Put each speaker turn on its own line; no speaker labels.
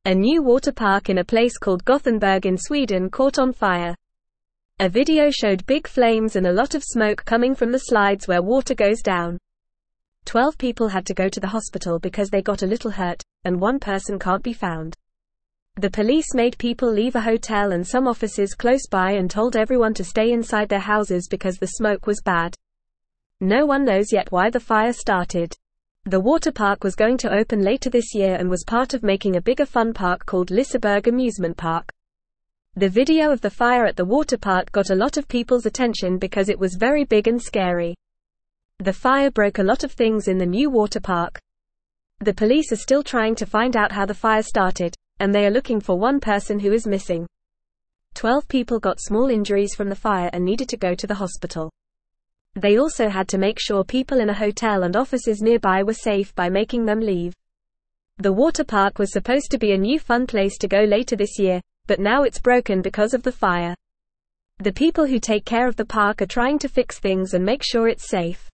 A new water park in a place called Gothenburg in Sweden caught on fire. A video showed big flames and a lot of smoke coming from the slides where water goes down. 12 people had to go to the hospital because they got a little hurt, and one person can't be found. The police made people leave a hotel and some offices close by and told everyone to stay inside their houses because the smoke was bad. No one knows yet why the fire started. The water park was going to open later this year and was part of making a bigger fun park called Liseberg Amusement Park. The video of the fire at the water park got a lot of people's attention because it was very big and scary. The fire broke a lot of things in the new water park. The police are still trying to find out how the fire started, and they are looking for one person who is missing. 12 people got small injuries from the fire and needed to go to the hospital. They also had to make sure people in a hotel and offices nearby were safe by making them leave. The water park was supposed to be a new fun place to go later this year, but now it's broken because of the fire. The people who take care of the park are trying to fix things and make sure it's safe.